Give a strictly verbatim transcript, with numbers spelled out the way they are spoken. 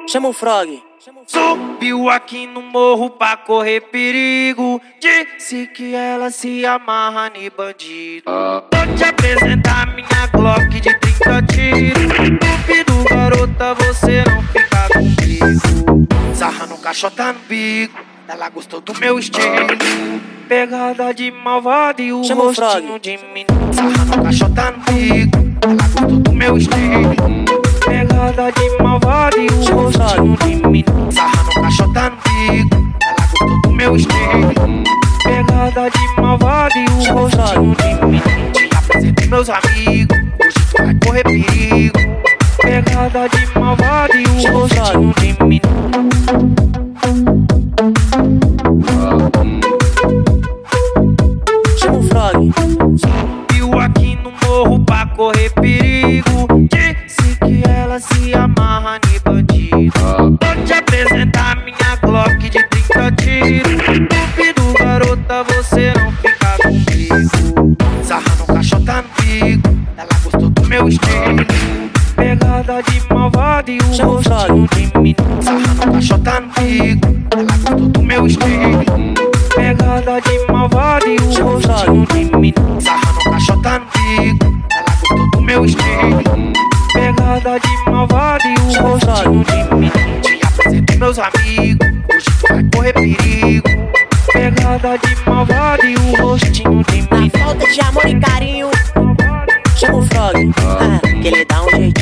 Chama o Frog. Subiu aqui no morro pra correr perigo. Disse que ela se amarra em bandido. Vou te apresentar minha Glock de trinta tiros. Duvido, garota, você não fica comigo. Sarra no caixota no bico, ela gostou do meu estilo. Pegada de malvado e o Chama o rostinho Frog. de menino. Sarra no caixota no bico, ela gostou do meu estilo. Pegada de malvado e o Chama o rostinho Frog. de menino. Sarra no caixota no bico, ela gostou do meu estilo. Pegada de malvado e o Chama o rostinho Frog. de menino. Te apresentei meus amigos, hoje tu vai correr perigo. Pegada de malvado e o Chama o rostinho Frog. de menino. Chama o Frog. Subiu aqui no morro pra correr perigo. Disse que ela se amarra em bandido. Vou te apresentar minha Glock de trinta tiros. Duvido, garota, você não fica comigo. Sarra no caixota no bico, ela gostou do meu estilo. Pegada de malvado e o Chama o Frog. rostinho de menino. Sarra no caixota no bico, ela gostou do meu estilo. Pegada de malvado e o Chama o Frog. rostinho de menino. Sarra no caixota no bico, ela gostou do meu estilo. Pegada de malvado e o Chama o Frog. rostinho de menino. Te apresentei meus amigos, hoje tu vai correr perigo. Pegada de malvado e o rostinho de Na menino. falta de amor e carinho, chama o Frog. Ah, que ele dá um jeitinho.